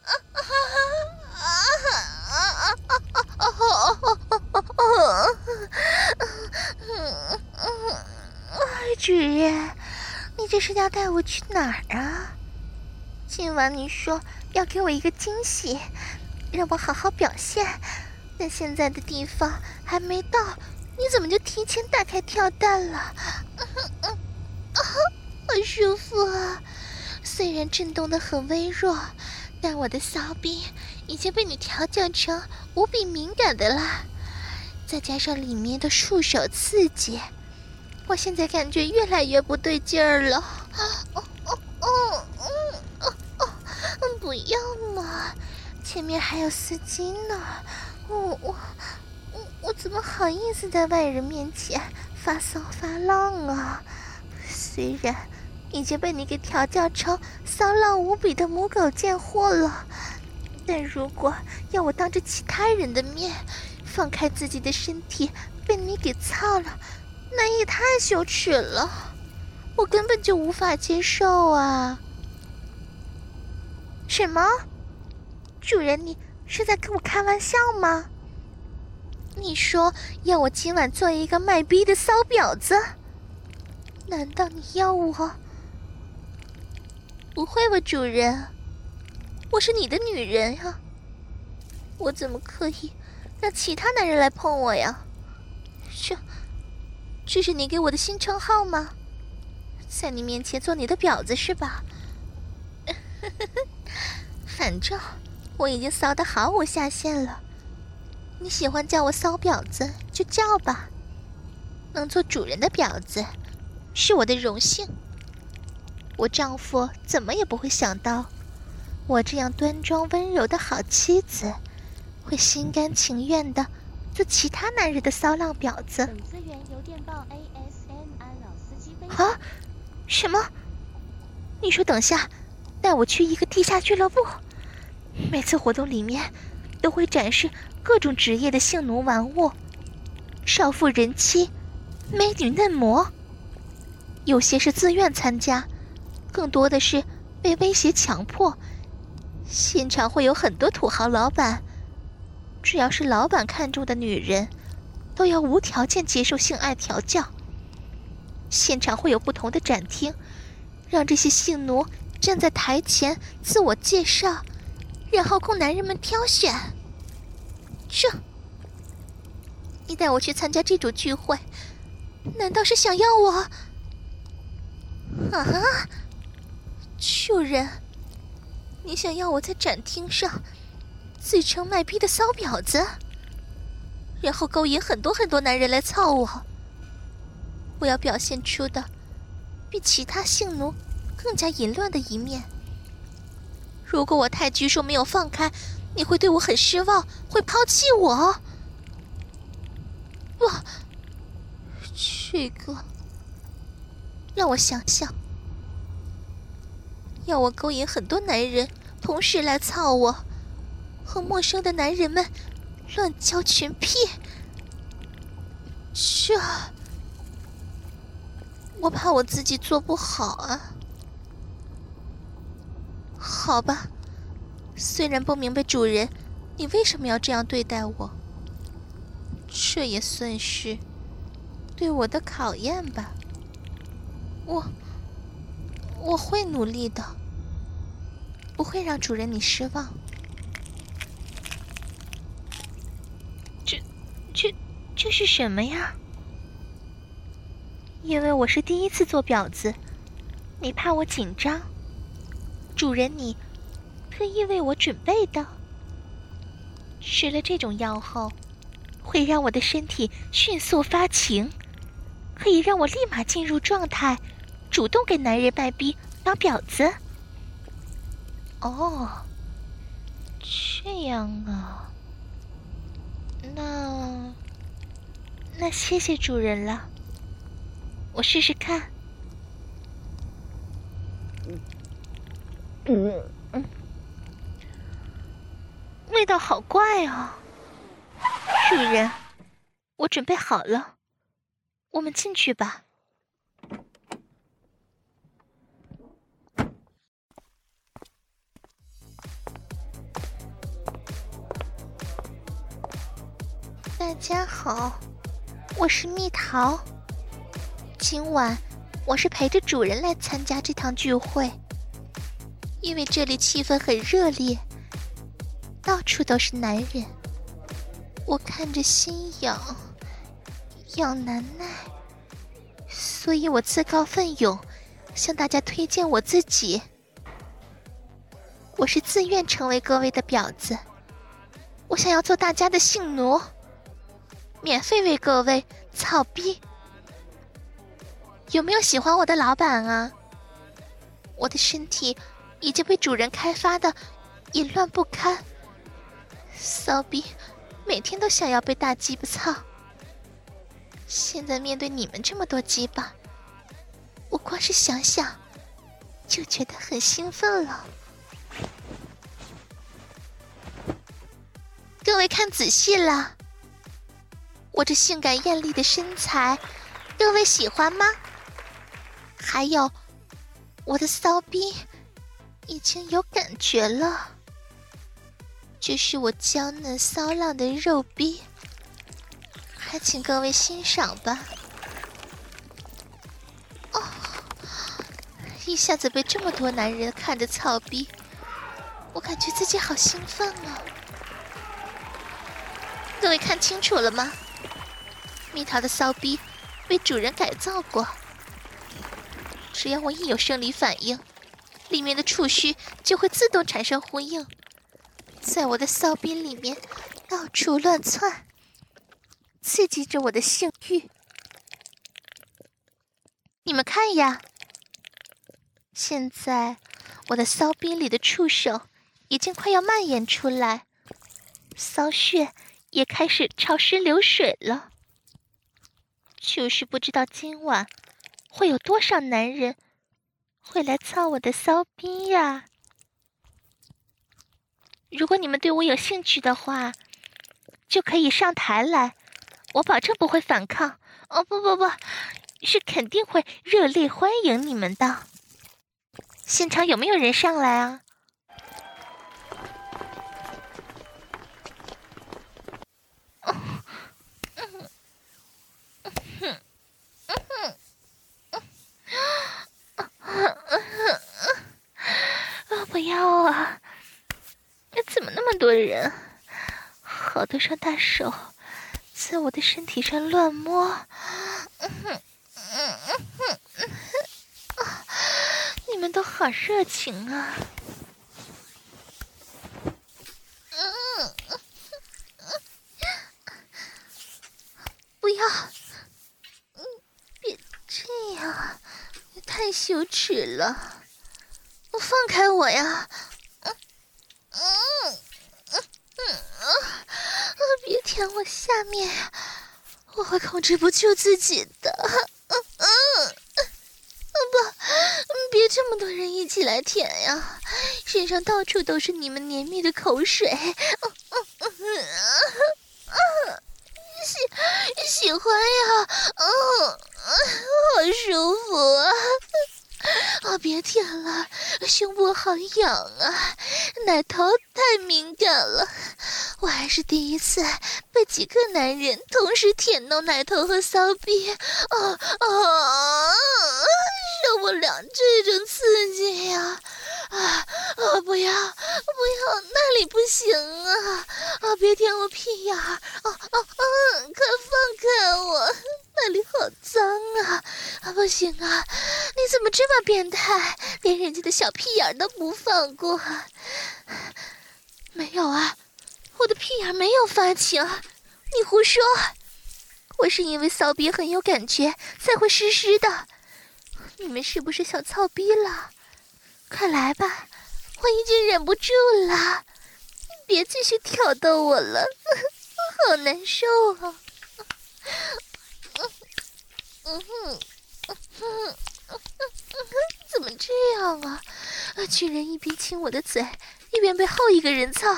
主人，你这是要带我去哪儿啊？今晚你说要给我一个惊喜，让我好好表现，但现在的地方还没到，你怎么就提前打开跳蛋了？好舒服啊！虽然震动得很微弱，但我的骚逼已经被你调教成无比敏感的了，再加上里面的束手刺激，我现在感觉越来越不对劲儿了。不要嘛，前面还有司机呢，我怎么好意思在外人面前发骚发浪啊？虽然已经被你给调教成骚浪无比的母狗贱货了，但如果要我当着其他人的面放开自己的身体被你给操了，那也太羞耻了，我根本就无法接受啊！什么？主人，你是在跟我开玩笑吗？你说要我今晚做一个卖逼的骚婊子？难道你要我？不会吧，主人，我是你的女人呀，我怎么可以让其他男人来碰我呀？这是你给我的新称号吗？在你面前做你的婊子是吧？反正我已经骚得毫无下限了，你喜欢叫我骚婊子就叫吧，能做主人的婊子是我的荣幸。我丈夫怎么也不会想到，我这样端庄温柔的好妻子会心甘情愿的做其他男人的骚浪婊子。 本资源由电报 ASM 安老司机飞啊？什么？你说等下带我去一个地下俱乐部，每次活动里面都会展示各种职业的性奴玩物，少妇人妻、美女嫩模，有些是自愿参加，更多的是被威胁强迫。现场会有很多土豪老板，只要是老板看中的女人，都要无条件接受性爱调教。现场会有不同的展厅，让这些性奴站在台前自我介绍，然后供男人们挑选。你带我去参加这种聚会，难道是想要我？啊，主人，你想要我在展厅上自称卖逼的骚婊子，然后勾引很多男人来操我？我要表现出的比其他性奴更加淫乱的一面。如果我太拘束没有放开，你会对我很失望，会抛弃我。哇，这个让我想想，要我勾引很多男人同时来操我，和陌生的男人们乱交群癖，我怕我自己做不好啊。好吧，虽然不明白主人你为什么要这样对待我，这也算是对我的考验吧。我会努力的，不会让主人你失望。这是什么呀？因为我是第一次做婊子，你怕我紧张，主人你特意为我准备的。吃了这种药后，会让我的身体迅速发情，可以让我立马进入状态，主动给男人卖逼当婊子。哦，这样啊，那谢谢主人了，我试试看。味道好怪哦。主人，我准备好了，我们进去吧。 大家好，我是蜜桃。今晚我是陪着主人来参加这趟聚会，因为这里气氛很热烈，到处都是男人，我看着心痒难耐，所以我自告奋勇向大家推荐我自己。我是自愿成为各位的婊子，我想要做大家的性奴，免费为各位操逼。有没有喜欢我的老板啊？我的身体已经被主人开发的淫乱不堪，骚逼每天都想要被大鸡巴操。现在面对你们这么多鸡巴，我光是想想就觉得很兴奋了。各位看仔细了，我这性感艳丽的身材，各位喜欢吗？还有，我的骚逼已经有感觉了，这是我娇嫩骚浪的肉逼，还请各位欣赏吧。哦，一下子被这么多男人看着操逼，我感觉自己好兴奋啊！各位看清楚了吗？蜜桃的骚逼被主人改造过，只要我一有生理反应，里面的触须就会自动产生呼应，在我的骚逼里面到处乱窜，刺激着我的性欲。你们看呀，现在我的骚逼里的触手已经快要蔓延出来，骚穴也开始潮湿流水了。就是不知道今晚会有多少男人会来操我的骚逼呀！如果你们对我有兴趣的话，就可以上台来，我保证不会反抗。哦，不，是肯定会热烈欢迎你们的。现场有没有人上来啊？不要啊！怎么那么多人？好多双大手在我的身体上乱摸。你们都好热情啊！不要！别这样，太羞耻了！放开我呀！别舔我下面呀，我会控制不住自己的。不，别这么多人一起来舔呀，身上到处都是你们黏密的口水。喜欢呀，好舒服啊！别舔了，胸部好痒啊，奶头太敏感了，我还是第一次被几个男人同时舔到奶头和骚逼，受不了这种刺激呀！不要，那里不行啊！别舔我屁眼儿！快放开我，那里好脏啊！不行啊，你怎么这么变态，连人家的小屁眼儿都不放过？没有啊，我的屁眼没有发情，你胡说！我是因为骚逼很有感觉才会湿湿的。你们是不是想操逼了？快来吧，我已经忍不住了，别继续挑逗我了，好难受啊！怎么这样啊？居然一边亲我的嘴，一边被后一个人操，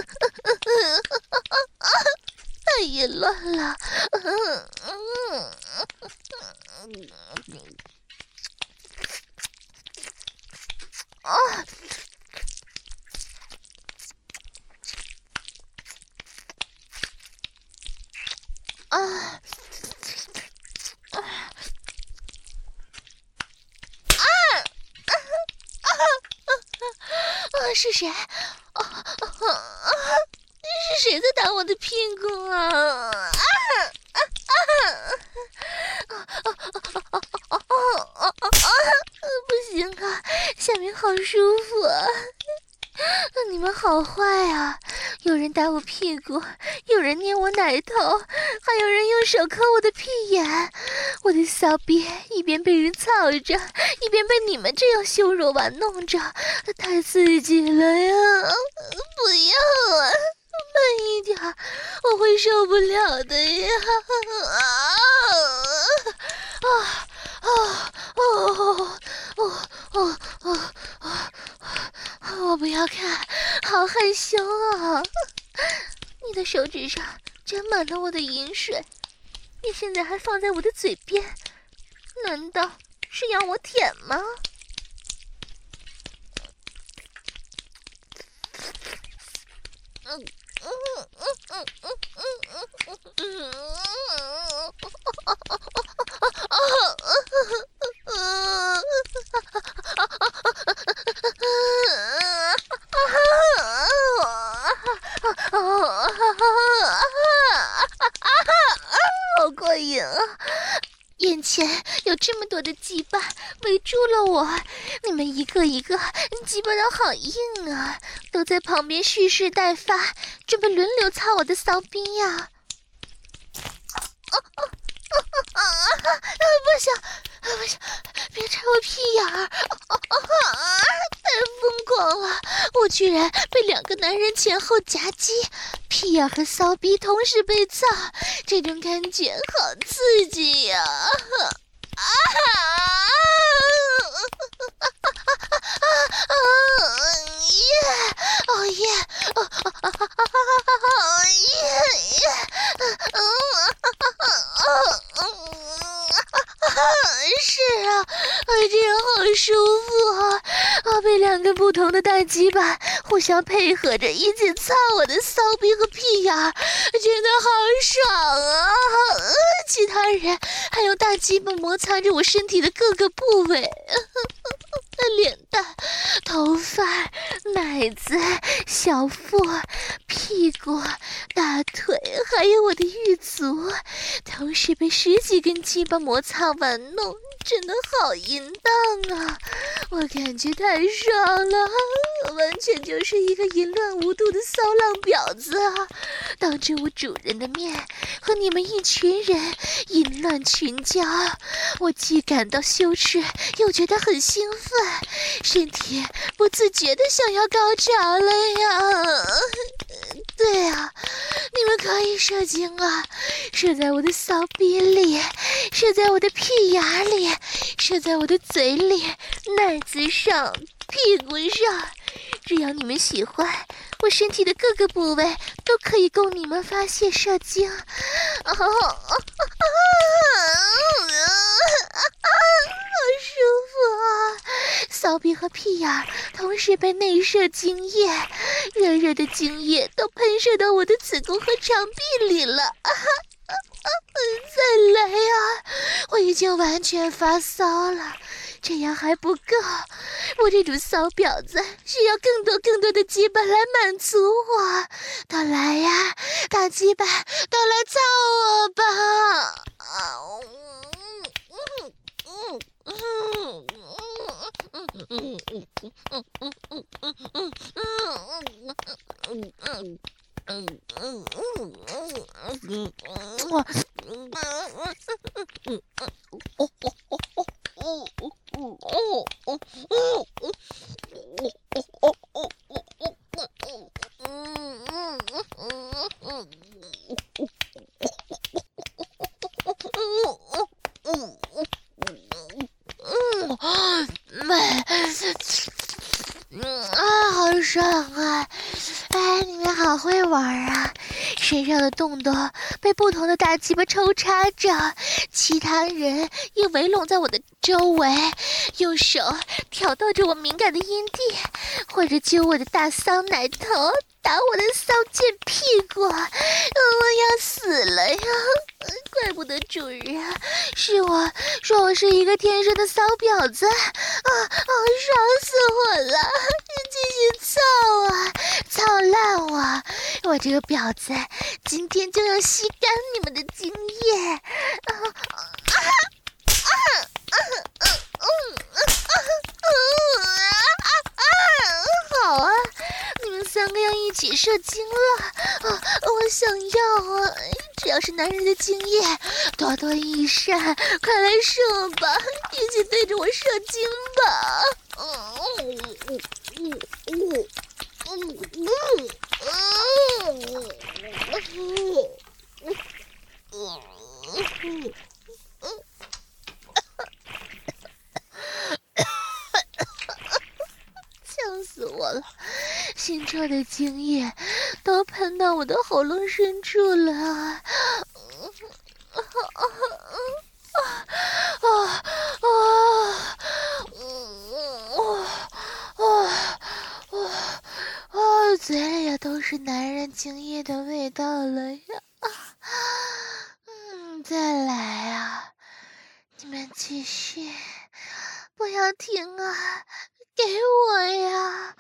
太淫乱了！ 是谁？是谁在打我的屁股啊？不行啊，下面好舒服啊！你们好坏啊！有人打我屁股，有人捏我奶头，还有人用手抠我的屁眼。我的骚逼一边被人操着，一边被你们这样羞辱玩弄着，太刺激了呀！不要啊，慢一点，我会受不了的呀！我不要看，好害羞啊！你的手指上沾满了我的饮水，你现在还放在我的嘴边，难道是要我舔吗？好过瘾啊！眼前有这么多的鸡巴围住了我，你们一个一个鸡巴都好硬啊，都在旁边蓄势待发，准备轮流操我的骚逼呀！不行，别插我屁眼儿！太疯狂了，我居然被2个男人前后夹击，屁眼和骚逼同时被操，这种感觉好刺激呀！是啊，这样好舒服啊！被2个不同的大鸡巴互相配合着一起操我的骚逼和屁眼儿，真的好爽啊！其他人还用大鸡巴摩擦着我身体的各个部位，脸蛋、头发、奶子、小腹、屁股、大腿，还有我的玉足，同时被10几根鸡巴摩擦玩弄，真的好淫荡啊！我感觉太爽了，完全就是一个淫乱无度的骚浪婊子啊！当着我主人的面和你们一群人淫乱群交，我既感到羞耻，又觉得很兴奋，身体不自觉地想要高潮了呀！对啊，你们可以射精啊，射在我的骚逼里，射在我的屁眼里，射在我的嘴里、奶子上、屁股上，只要你们喜欢，我身体的各个部位都可以供你们发泄射精。好舒服啊！骚逼和屁眼同时被内射精液，热热的精液都喷射到我的子宫和肠壁里了。再来啊！我已经完全发骚了，这样还不够，我这种骚婊子需要更多的鸡巴来满足我。都来呀，大鸡巴，都来操我吧！好爽啊！哎，你们好会玩啊！身上的洞洞被不同的大鸡巴抽插着，其他人也围拢在我的周围，用手挑逗着我敏感的阴蒂，或者揪我的大骚奶头，打我的骚贱屁股，我要死了呀！怪不得主人是我说我是一个天生的骚婊子啊！爽死我了！继续操我这个婊子今天就要吸干你们的精液！好啊，你们3个要一起射精了我想要啊！只要是男人的精液，多多益善，快来射吧，一起对着我射精吧！呛死我了，腥臭的精液都喷到我的喉咙深处了。嘴里也都是男人精液的味道了呀！再来啊！你们继续，不要停啊！给我呀！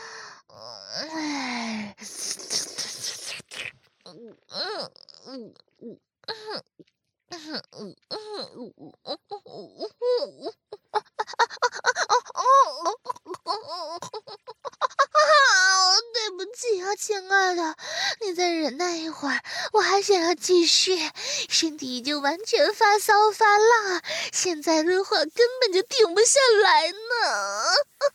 对不起啊，亲爱的，你再忍耐一会儿，我还想要继续。身体已经完全发骚发辣，现在的话根本就停不下来呢。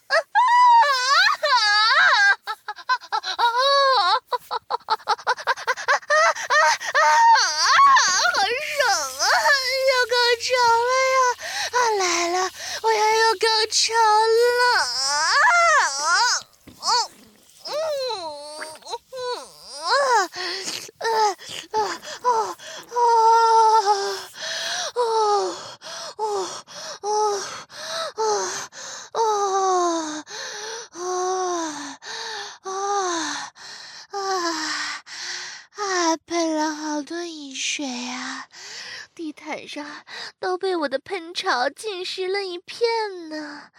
好爽啊！要高潮了呀！来了，我要高潮了！喷了好多饮水啊，地毯上都被我的喷潮浸湿了一片呢。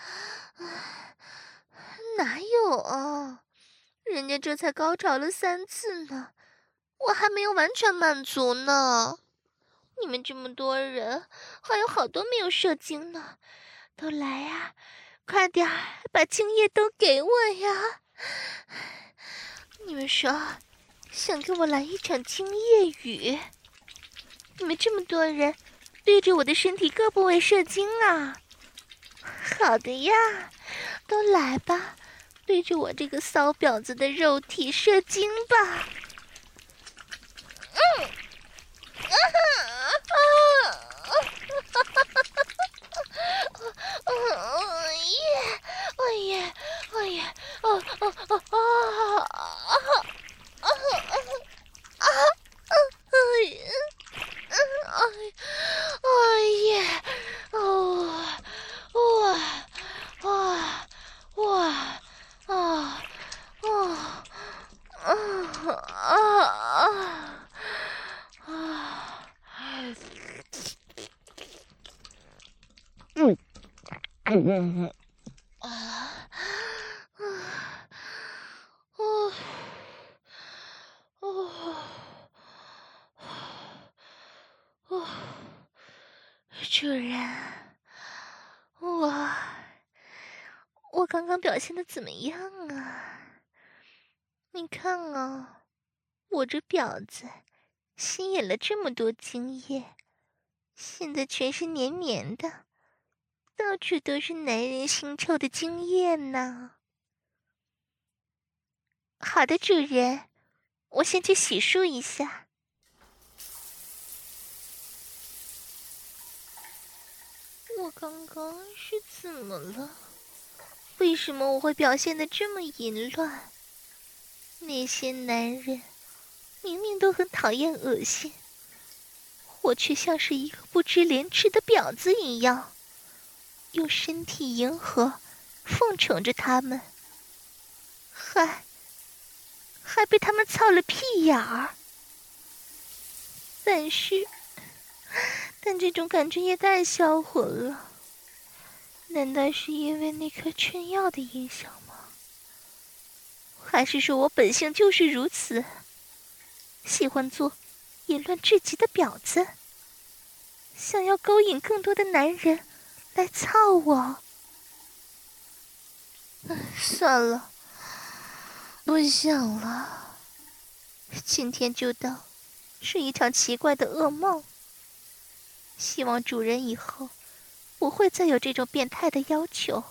哪有啊？人家这才高潮了3次呢，我还没有完全满足呢。你们这么多人，还有好多没有射精呢，都来呀，快点把精液都给我呀！你们说，想跟我来一场精液雨？你们这么多人，对着我的身体各部位射精啊？好的呀，都来吧，对着我这个骚婊子的肉体射精吧！主人，我刚刚表现的怎么样啊？你看啊，我这婊子吸引了这么多精液，现在全是黏黏的，到处都是男人腥臭的精液呢。好的，主人，我先去洗漱一下。我刚刚是怎么了？为什么我会表现得这么淫乱？那些男人明明都很讨厌恶心，我却像是一个不知廉耻的婊子一样，用身体迎合奉承着他们，还被他们操了屁眼儿。但这种感觉也太销魂了，难道是因为那颗春药的影响吗？还是说我本性就是如此， 喜欢做淫乱至极的婊子，想要勾引更多的男人来操我。算了，不想了，今天就当是一场奇怪的噩梦。希望主人以后不会再有这种变态的要求。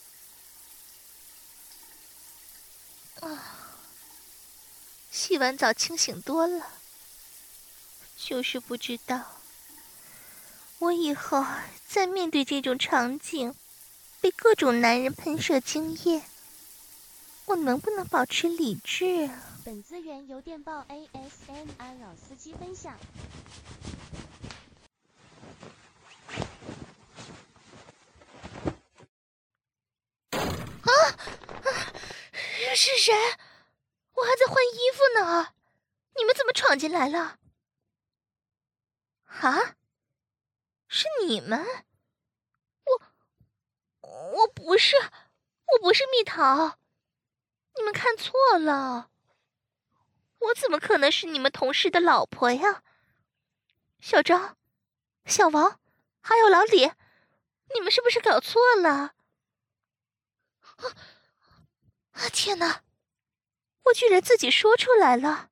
洗完澡清醒多了，就是不知道我以后在面对这种场景，被各种男人喷射精液，我能不能保持理智啊？ 本资源由电报 ASMR 老司机分享。 是谁？我还在换衣服呢，你们怎么闯进来了？啊？是你们？我不是蜜桃，你们看错了，我怎么可能是你们同事的老婆呀？小张、小王，还有老李，你们是不是搞错了？天哪！我居然自己说出来了，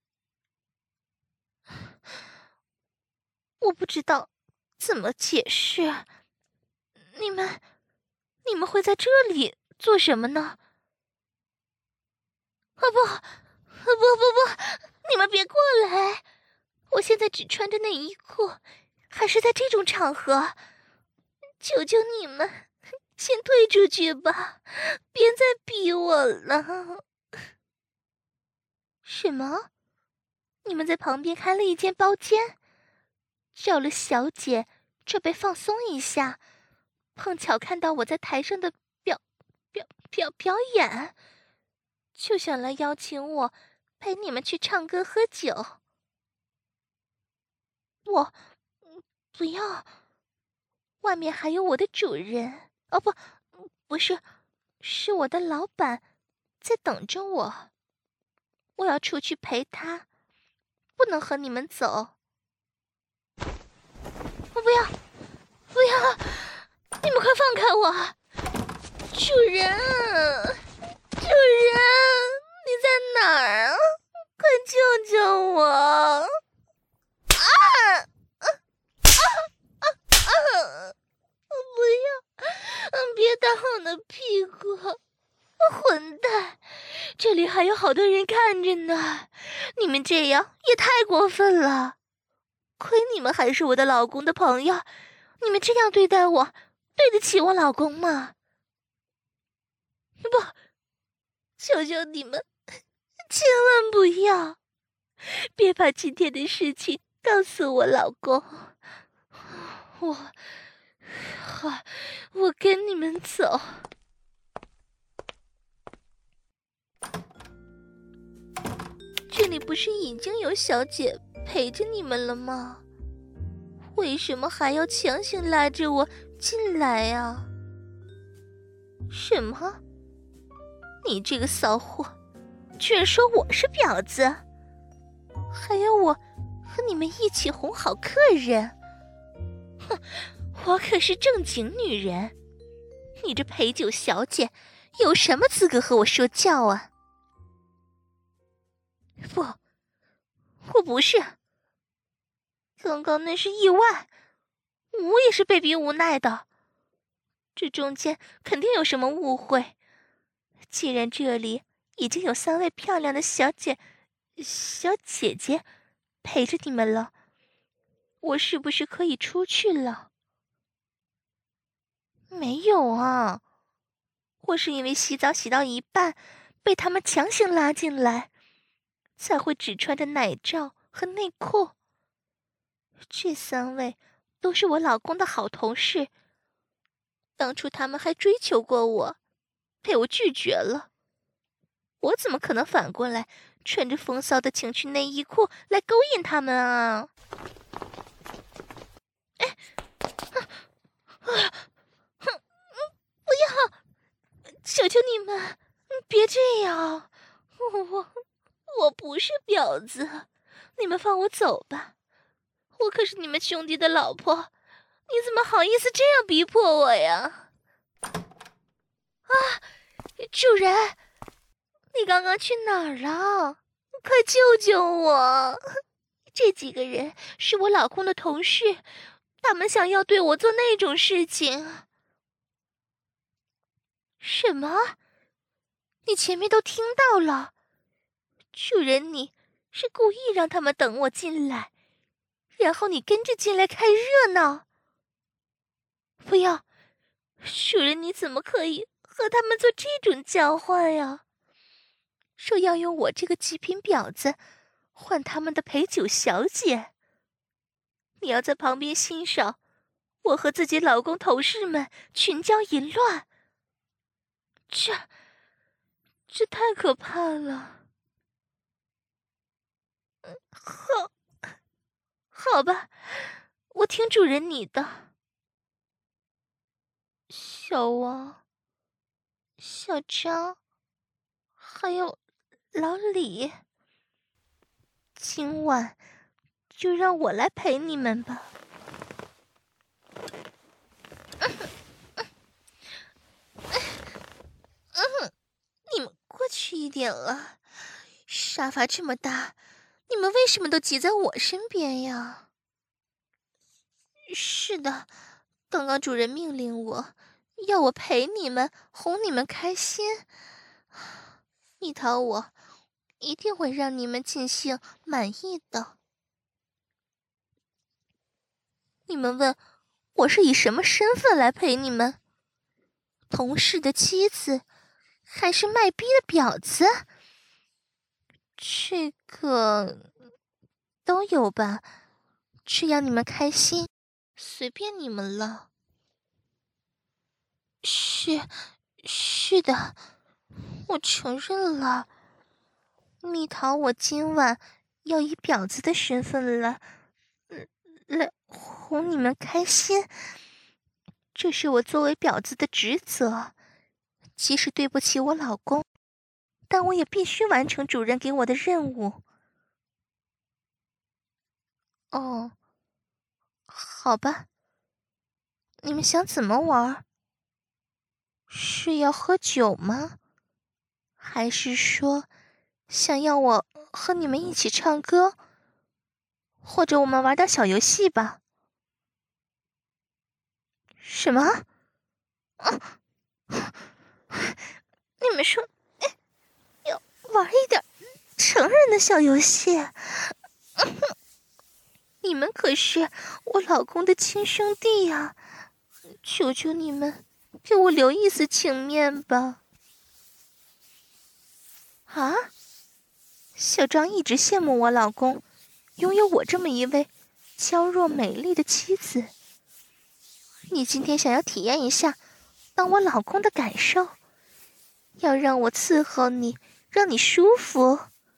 我不知道怎么解释。你们会在这里做什么呢？不，你们别过来！我现在只穿着内衣裤，还是在这种场合，求求你们，先退出去吧，别再逼我了。什么？你们在旁边开了一间包间，叫了小姐准备放松一下，碰巧看到我在台上的表演，就想来邀请我陪你们去唱歌喝酒。我不要，外面还有我的主人。哦不是，是我的老板在等着我，我要出去陪他，不能和你们走。我不要，你们快放开我！主人，你在哪儿啊？快救救我！不要，别打我的屁股！混蛋，这里还有好多人看着呢，你们这样也太过分了！亏你们还是我的老公的朋友，你们这样对待我，对得起我老公吗？不，求求你们，千万不要，别把今天的事情告诉我老公。我跟你们走。这里不是已经有小姐陪着你们了吗？为什么还要强行拉着我进来啊？什么？你这个骚货，居然说我是婊子，还要我和你们一起哄好客人？哼，我可是正经女人，你这陪酒小姐有什么资格和我说教啊？不，我不是。刚刚那是意外，我也是被逼无奈的。这中间肯定有什么误会。既然这里已经有3位漂亮的小姐姐陪着你们了，我是不是可以出去了？没有啊，我是因为洗澡洗到一半，被他们强行拉进来，才会只穿着奶罩和内裤。这3位都是我老公的好同事，当初他们还追求过我，被我拒绝了。我怎么可能反过来穿着风骚的情趣内衣裤来勾引他们啊？不要！求求你们，别这样！我不是婊子， 你们放我走吧，我可是你们兄弟的老婆，你怎么好意思这样逼迫我呀？啊，主人，你刚刚去哪儿了？快救救我！这几个人是我老公的同事，他们想要对我做那种事情。什么？你前面都听到了？主人，你是故意让他们等我进来，然后你跟着进来看热闹？不要，主人，你怎么可以和他们做这种交换呀？说要用我这个极品婊子换他们的陪酒小姐，你要在旁边欣赏我和自己老公同事们群交淫乱，这太可怕了。好吧，我听主人你的。小王、小张，还有老李，今晚就让我来陪你们吧。你们过去一点了，沙发这么大，你们为什么都挤在我身边呀？是的，刚刚主人命令我，要我陪你们，哄你们开心。蜜桃我一定会让你们尽兴满意的。你们问我是以什么身份来陪你们？同事的妻子，还是卖逼的婊子？这个都有吧，只要你们开心，随便你们了。是的，我承认了。蜜桃，我今晚要以婊子的身份来哄你们开心，这是我作为婊子的职责。即使对不起我老公，但我也必须完成主人给我的任务。哦，好吧，你们想怎么玩？是要喝酒吗？还是说想要我和你们一起唱歌？或者我们玩点小游戏吧？什么？你们说要玩一点成人的小游戏？你们可是我老公的亲兄弟呀，求求你们给我留一丝情面吧。啊，小张一直羡慕我老公拥有我这么一位娇弱美丽的妻子，你今天想要体验一下当我老公的感受，要让我伺候你，让你舒服。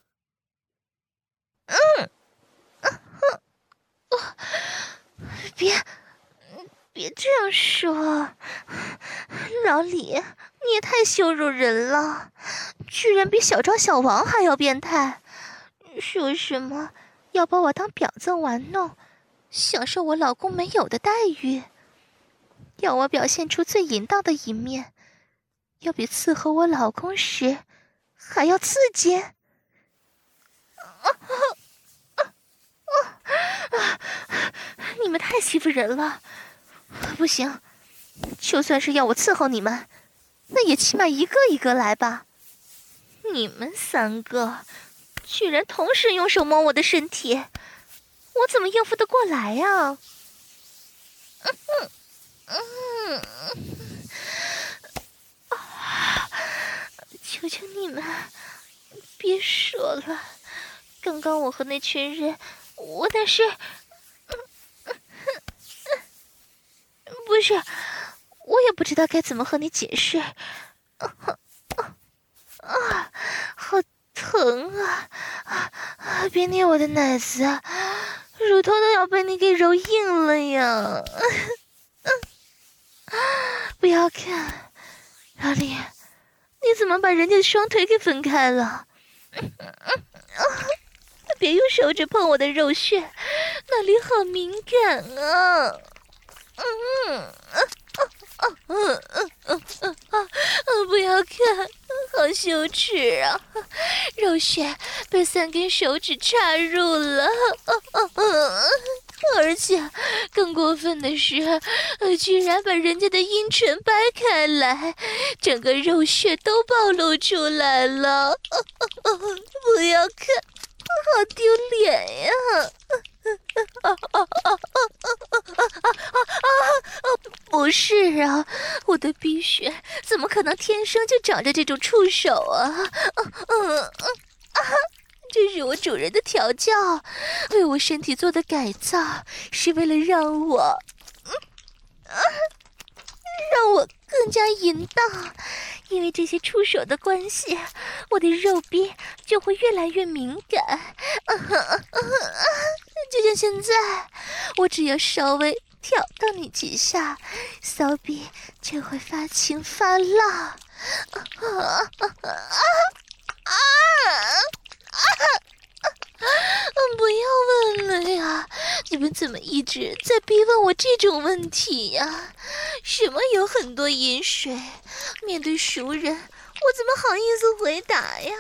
别这样说，老李，你也太羞辱人了，居然比小张、小王还要变态，说什么要把我当婊子玩弄，享受我老公没有的待遇，要我表现出最淫荡的一面，要比伺候我老公时还要刺激。你们太欺负人了，不行，就算是要我伺候你们，那也起码一个一个来吧。你们三个居然同时用手摸我的身体，我怎么应付得过来呀？求求你们别说了，刚刚我和那群人，我那是不是，我也不知道该怎么和你解释。好疼啊！别捏我的奶子，乳头都要被你给揉硬了呀！不要看，老李，你怎么把人家的双腿给分开了？ 别用手指碰我的肉穴，那里好敏感啊！不要看，好羞耻啊！肉穴被3根手指插入了，而且更过分的是，居然把人家的阴唇掰开来，整个肉穴都暴露出来了！不要看，好丢脸呀！不是啊，我的鼻血怎么可能天生就长着这种触手啊？这是我主人的调教，为我身体做的改造，是为了让我更加淫荡。因为这些触手的关系，我的肉壁就会越来越敏感。就像现在，我只要稍微挑逗你几下，骚逼就会发情发浪。不要问了呀！你们怎么一直在逼问我这种问题呀？什么有很多饮水？面对熟人，我怎么好意思回答呀？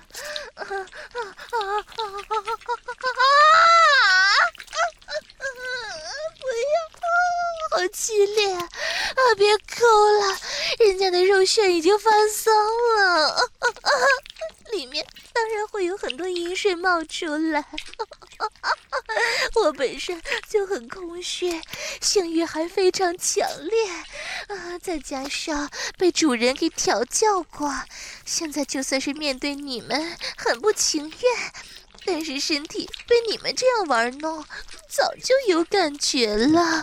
不要！好激烈啊！别抠了，人家的肉血已经发骚了，里面当然会有很多饮水冒出来。我本身就很空虚，性欲还非常强烈啊，再加上被主人给调教过，现在就算是面对你们很不情愿，但是身体被你们这样玩弄，早就有感觉了。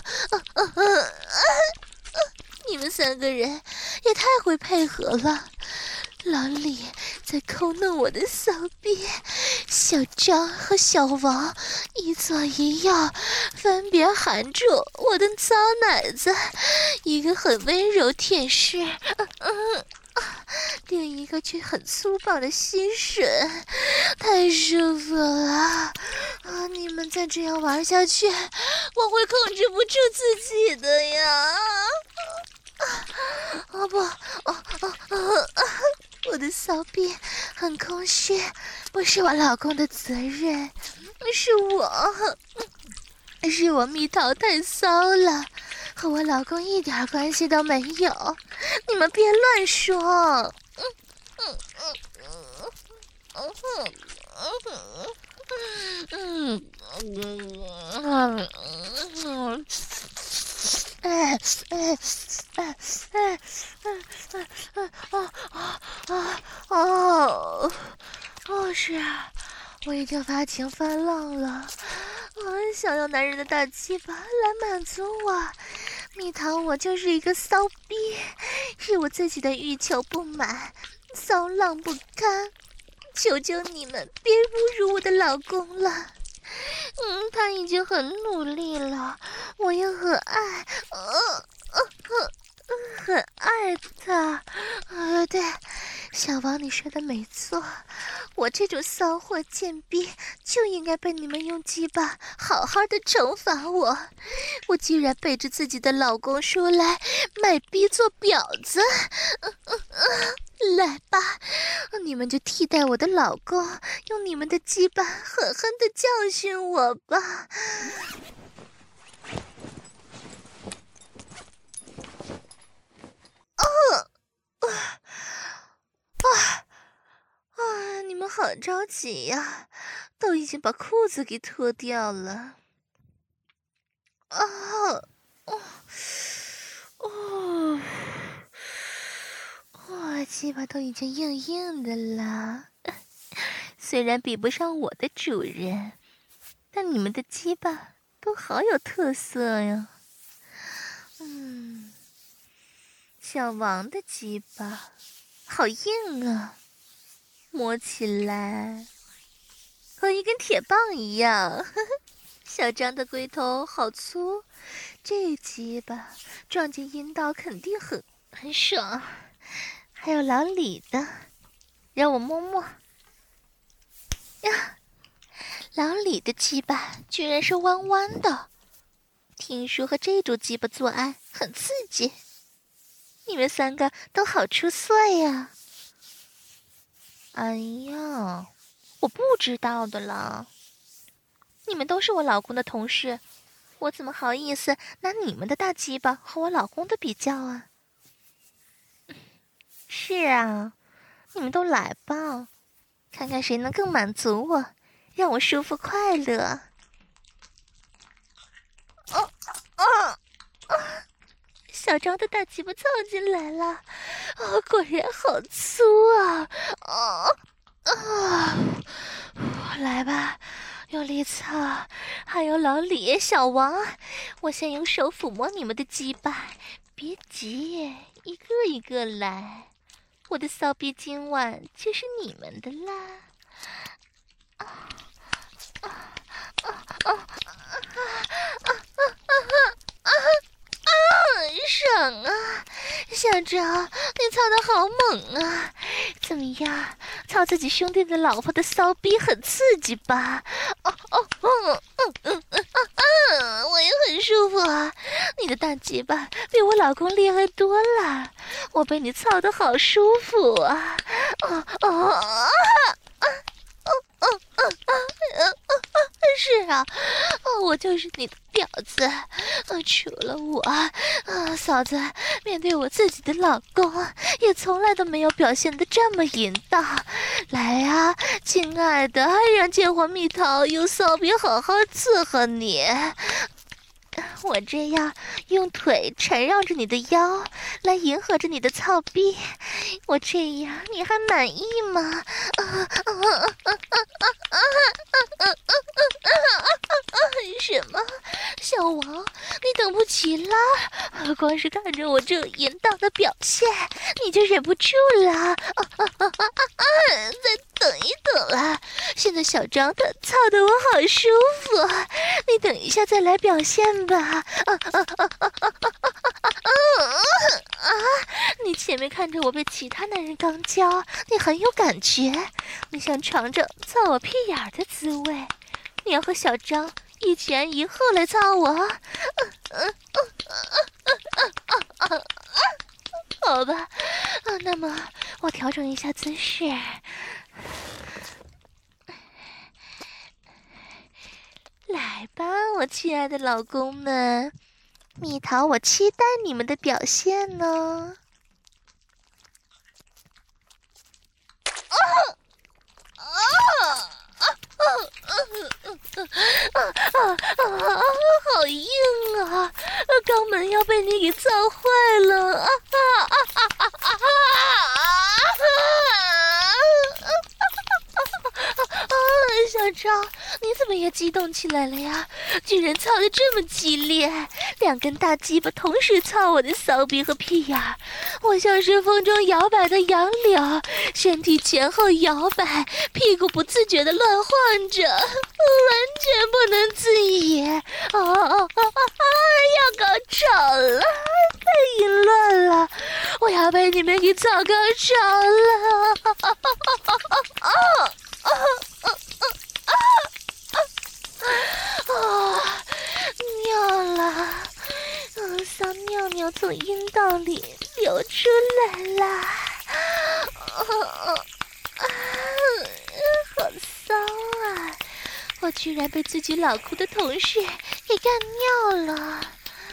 你们3个人也太会配合了。老李在抠弄我的骚逼，小张和小王一左一右，分别含住我的骚奶子，一个很温柔舔舐，另一个却很粗暴的吸吮，太舒服了！你们再这样玩下去，我会控制不住自己的呀！我的骚逼很空虚，不是我老公的责任，是我蜜桃太骚了，和我老公一点关系都没有，你们别乱说。是啊，我已经发情发浪了，我想要男人的大鸡巴来满足我。蜜桃，我就是一个骚逼，是我自己的欲求不满，骚浪不堪，求求你们别侮辱我的老公了。他已经很努力了，我也很爱，很爱他。对，小王你说的没错，我这种骚货贱逼就应该被你们用鸡巴好好的惩罚我。我居然背着自己的老公出来卖逼做婊子。来吧，你们就替代我的老公，用你们的鸡巴狠狠地教训我吧。你们好着急呀，都已经把裤子给脱掉了。鸡巴都已经硬硬的了，虽然比不上我的主人，但你们的鸡巴都好有特色呀。小王的鸡巴好硬啊，摸起来和一根铁棒一样。小张的龟头好粗，这鸡巴撞进阴道肯定很爽。还有老李的，让我摸摸呀， 李的鸡巴居然是弯弯的，听说和这种鸡巴做爱很刺激。你们3个都好出色呀！哎呀，我不知道的了。你们都是我老公的同事，我怎么好意思拿你们的大鸡巴和我老公的比较啊？是啊，你们都来吧，看看谁能更满足我，让我舒服快乐。小张的大鸡巴凑进来了，果然好粗啊！来吧，用力操！还有老李、小王，我先用手抚摸你们的鸡巴，别急，一个一个来。我的骚逼今晚就是你们的啦！爽啊！小张，你操得好猛啊！怎么样，操自己兄弟的老婆的骚逼很刺激吧？我也很舒服啊！你的大鸡巴比我老公厉害多了，我被你操得好舒服啊！是啊，我就是你的婊子。除了我，嫂子面对我自己的老公，也从来都没有表现得这么淫荡。来啊，亲爱的，让贱货蜜桃用骚逼好好伺候你。我这样用腿缠绕着你的腰，来迎合着你的操逼，我这样你还满意吗？什么？小王，你等不及了？光是看着我这淫荡的表现，你就忍不住了？再等一等啦！现在小张他操得我好舒服，你等一下再来表现吧。你前面看着我被其他男人刚交，你很有感觉，你想尝着操我屁眼儿的滋味，你要和小张一前一后来操我？好吧，那么我调整一下姿势。来吧，我亲爱的老公们，蜜桃，我期待你们的表现呢。好硬啊！肛门要被你给操坏了！小张，你怎么也激动起来了呀？居然操得这么激烈，2根大鸡巴同时操我的骚逼和屁眼儿，我像是风中摇摆的杨柳，身体前后摇摆，屁股不自觉地乱晃着，完全不能自已。要高潮了，太淫乱了，我要被你们给操高潮了！尿了，骚尿尿从阴道里流出来了，好骚啊！我居然被自己老公的同事给干尿了。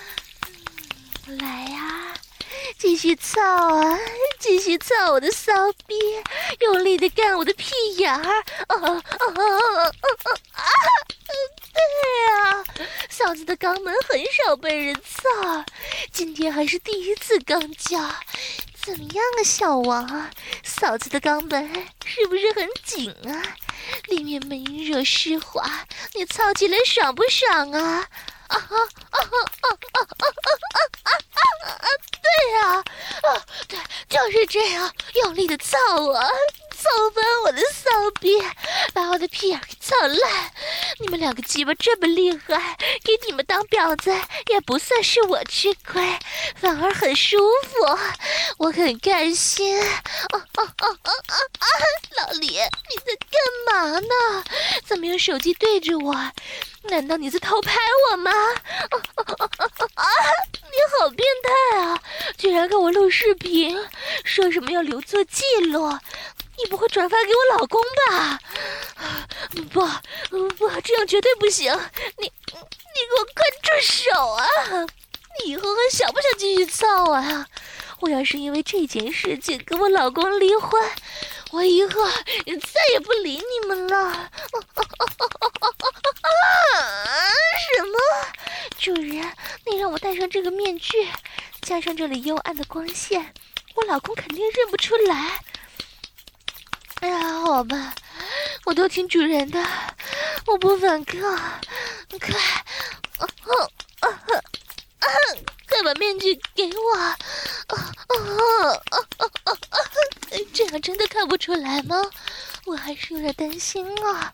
来呀，继续操啊，继续操我的骚逼，用力的干我的屁眼儿！对呀，嫂子的肛门很少被人操，今天还是第一次肛交。怎么样啊，小王？嫂子的肛门是不是很紧啊？里面闷热湿滑，你操起来爽不爽啊？对呀，对，就是这样，用力的操我，操翻我的骚逼，把我的屁眼给操烂。你们2个鸡巴这么厉害，给你们当婊子也不算是我吃亏，反而很舒服，我很开心。老李，你在干嘛呢？怎么用手机对着我？难道你在偷拍我吗？你好变态啊！居然给我录视频，说什么要留作记录？你不会转发给我老公吧？不，这样绝对不行！你给我快住手啊！你以后还想不想继续操啊？我要是因为这件事情跟我老公离婚，我以后再也不理你们了。什么？主人，你让我戴上这个面具，加上这里幽暗的光线，我老公肯定认不出来。哎呀，好吧，我都听主人的，我不反抗。快，快把面具给我！这样真的看不出来吗？我还是有点担心啊！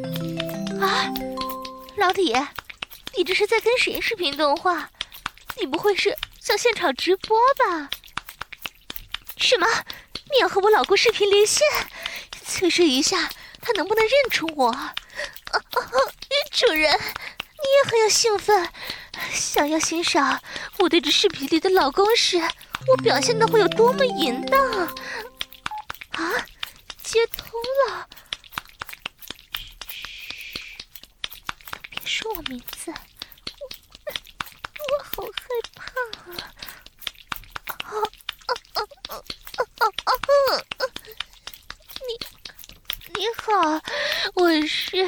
老李，你这是在跟谁视频通话？你不会是想现场直播吧？什么？你要和我老公视频连线，测试一下他能不能认出我？主人，你也很有兴奋，想要欣赏我对这视频里的老公时，我表现的会有多么淫荡啊！接通了，别说我名字，我好害怕啊！你好，我是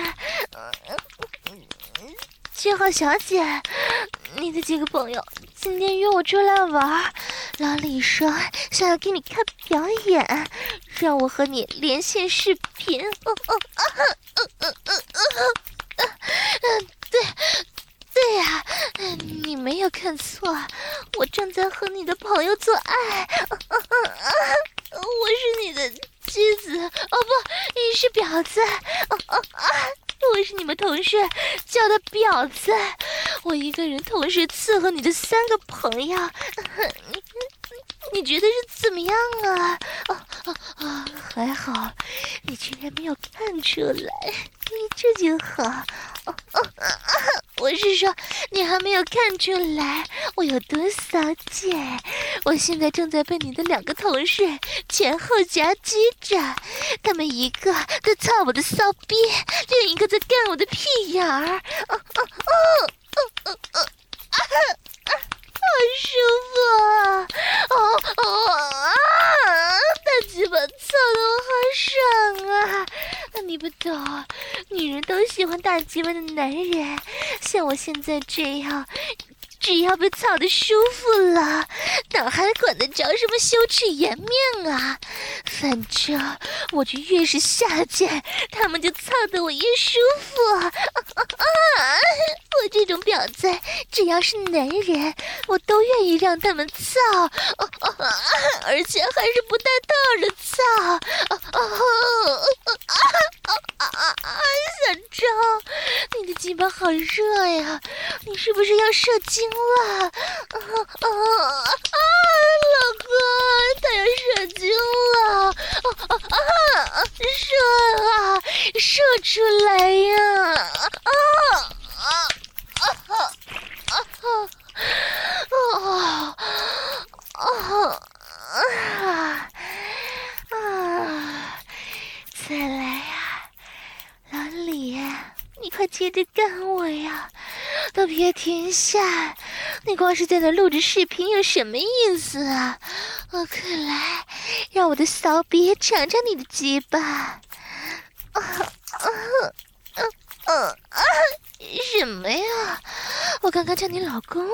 7号小姐，你的几个朋友今天约我出来玩，老李说想要给你看表演，让我和你连线视频。对呀，你没有看错，我正在和你的朋友做爱。我是你的妻子，不，你是婊子。我是你们同事叫的婊子，我一个人同时伺候你的3个朋友，你觉得是怎么样啊？还好，你居然没有看出来，这就好。我是说，你还没有看出来我有多骚贱。我现在正在被你的2个同事前后夹击着，他们一个在操我的骚逼，另一个在干我的屁眼儿。好舒服啊！大鸡巴操得我好爽啊！你不懂，女人都喜欢大鸡巴的男人，像我现在这样，只要被操得舒服了，哪还管得着什么羞耻颜面啊？反正我就越是下贱，他们就操得我越舒服。我这种婊子，只要是男人，我都愿意让他们操，而且还是不带套的操。小周，你的鸡巴好热呀，你是不是要射精了？老公，他要射精了！射出来呀！再来呀，老李，你快接着干我呀！都别停下，你光是在那录着视频有什么意思啊？快来，让我的骚逼尝尝你的鸡巴！什么呀？我刚刚叫你老公？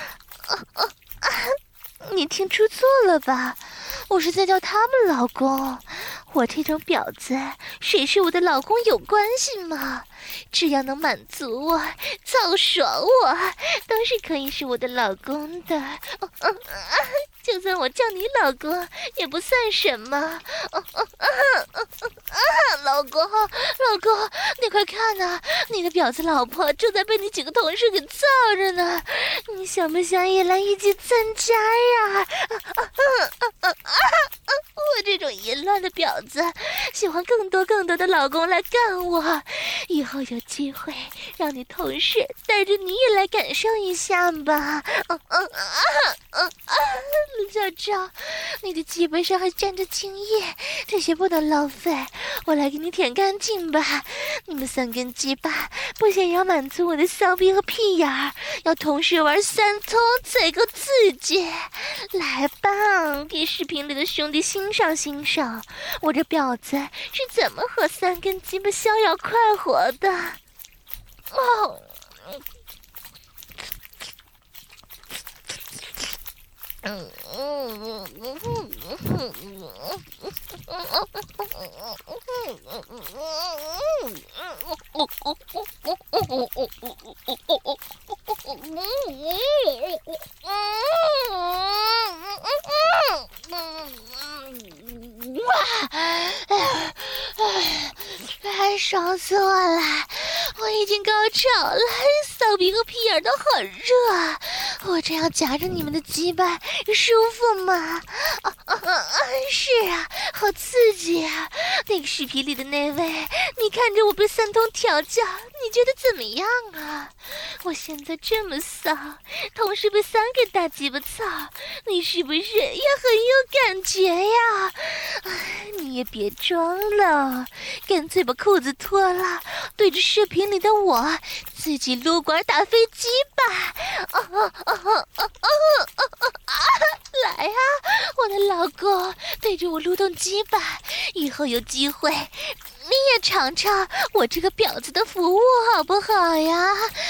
你听出错了吧？我是在叫他们老公。我这种婊子，谁是我的老公有关系吗？ 只要能满足我、造爽我，都是可以是我的老公的。就算我叫你老公，也不算什么。老公，老公，你快看呐，你的婊子老婆正在被你几个同事给造着呢，你想不想也来一起参加呀？我这种淫乱的婊子，喜欢更多的老公来干我。以后有机会让你同事带着你也来感受一下吧。陆小昭，你的鸡巴上还沾着精液，这些不能浪费，我来给你舔干净吧。你们3根鸡巴不仅要满足我的骚逼和屁眼儿，要同时玩3通才够刺激。来吧，给视频里的兄弟欣赏欣赏，我这婊子是怎么和3根鸡巴逍遥快活的。哦。太爽死我了！我已经高潮了，骚逼和屁眼都好热，我这样夹着你们的鸡巴舒服吗？是啊，好刺激啊！那个视频里的那位，你看着我被3通调教，你觉得怎么样啊？我现在这么骚，同时被3个大鸡巴操，你是不是也很有感觉呀？你也别装了，干脆把裤子脱了，对着视频里的我自己撸管打飞机吧！来啊，我的老公，对着我撸动鸡巴，以后有机会你也尝尝我这个婊子的服务好不好呀？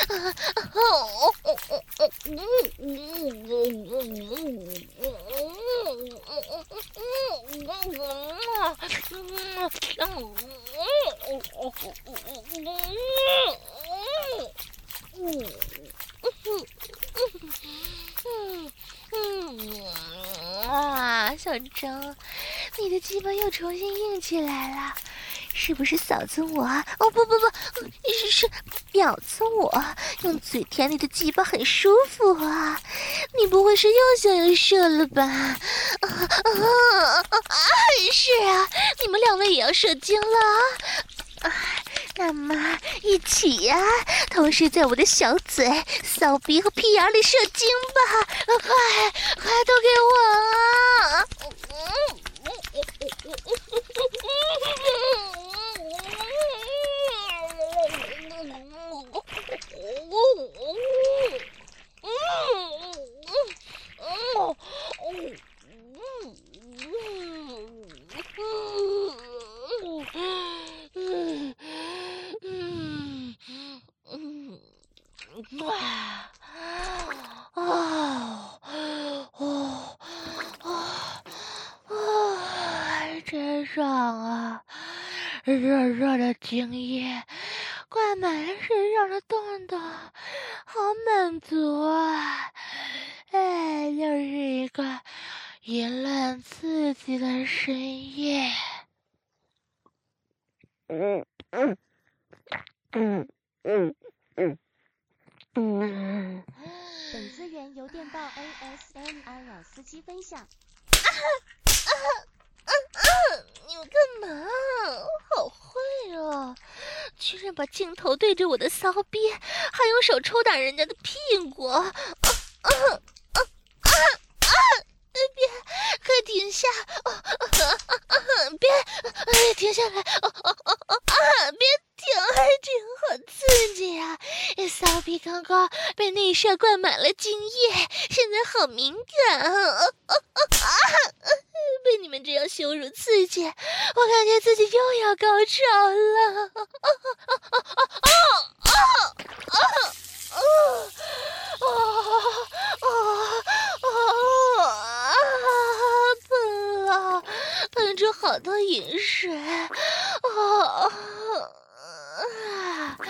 小张，你的鸡巴又重新硬起来了，是不是嫂子我？哦不，是婊子我，用嘴舔你的鸡巴很舒服啊！你不会是又想要射了吧？是啊，你们2位也要射精了。那么一起呀，同时在我的小嘴、骚逼和屁眼里射精吧！快都给我啊！真爽啊！热热的精液灌满了身上的洞洞，好满足啊！又是一个淫乱刺激的深夜。 本资源由电报 ASMR 老司机分享。 你们干嘛？好坏哦！居然把镜头对着我的骚逼，还用手抽打人家的屁股！别，快停下！别，停下来！别停！好刺激啊！骚逼刚刚被内射灌满了精液，现在好敏感被你们这样羞辱刺激，我感觉自己又要高潮了。喷出好多饮水，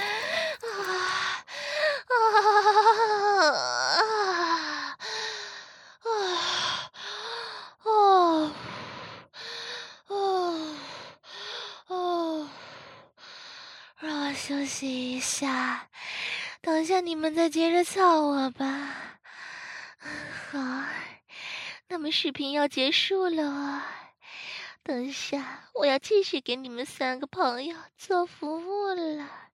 休息一下，等下你们再接着操我吧。好，那么视频要结束了啊，等下我要继续给你们3个朋友做服务了。